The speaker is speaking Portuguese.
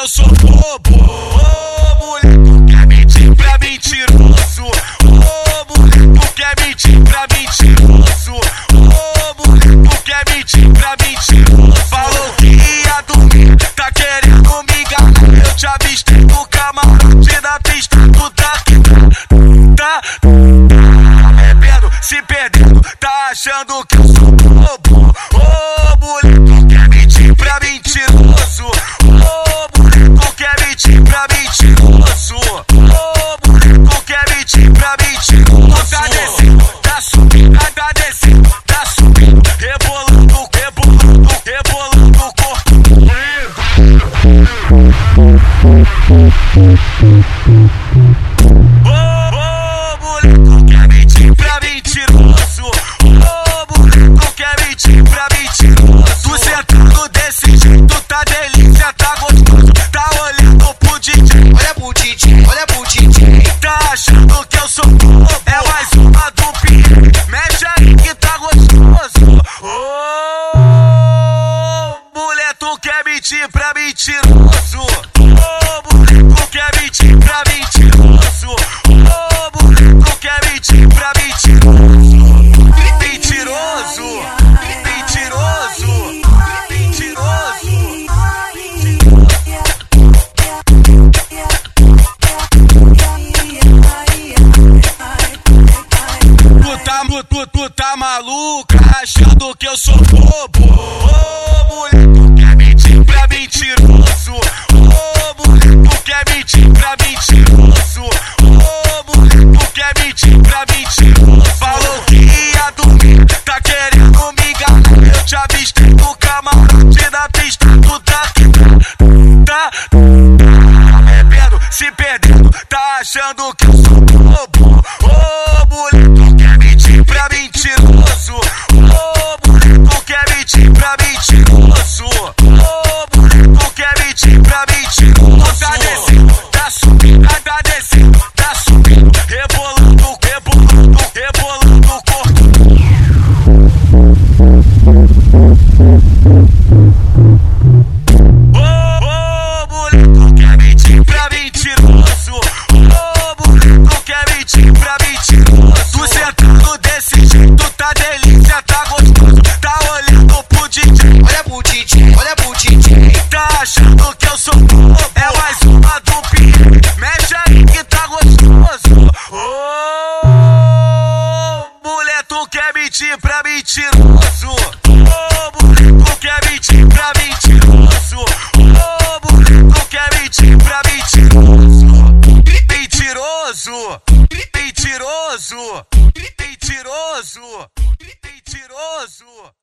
sou bobo. Ô mulher, tu quer mentir pra mentiroso. Ô mulher, tu quer mentir pra mentiroso. Ô mulher, tu quer mentir pra mentiroso. Falou que ia dormir, tá querendo me enganar. Eu te avistei no camarote da pista, tu tá bebendo, se perdendo, tá achando que eu sou bobo. Ô mulher, tu quer mentir pra mentiroso. Ô mulher, tu quer mentir pra mentiroso. Ô mulher, tu quer mentir pra mentiroso. Tá descendo, tá subindo, tá descendo, tá subindo, rebolando, rebolando, rebolando o corpo. Tu sentado desse jeito, tá delícia, tá gostoso. Tá olhando pro DJ, olha pro DJ, olha pro DJ. Tá achando que eu sou bobo. É mais uma do Pierre, mexe aí que tá gostoso. Ô, mulher, tu quer mentir pra mentiroso. Ô, mulher, tu quer mentir pra mentiroso. Ô, mulher, tu quer mentir pra mentiroso. Mentiroso. Tu tá maluca, achando que eu sou bobo. Ô mulher, tu quer mentir pra mentiroso. Ô mulher, tu quer mentir pra mentiroso. Ô mulher, tu quer mentir pra mentiroso. Falou que ia dormir, tá querendo me enganar. Eu te avistei no camarote da pista, tu tá bebendo, se perdendo, tá achando que eu sou bobo. Ô mulher, tu quer mentir pra mentiroso. Ô mulher, tu quer mentir pra mentiroso. Ô mulher, tu quer mentir pra mentiroso. Tá descendo, tá subindo, tá descendo, tá subindo, rebolando, rebolando, rebolando o corpo. Ô mulher, tu quer mentir pra mentiroso. Ô mulher, tu quer mentir pra mentiroso. Tu sentado desse jeito, tá delícia, tá gostoso. Tá olhando pro DJ, olha pro DJ, olha pro DJ. Tá achando que eu sou bobo. É mais uma do Pierre, mexe aí que tá gostoso. Ô mulher, tu quer mentir pra mentiroso. Ô mulher, tu quer mentir pra mentiroso. Ô mulher, tu quer mentir pra mentiroso. Mentiroso, mentiroso, mentiroso, mentiroso.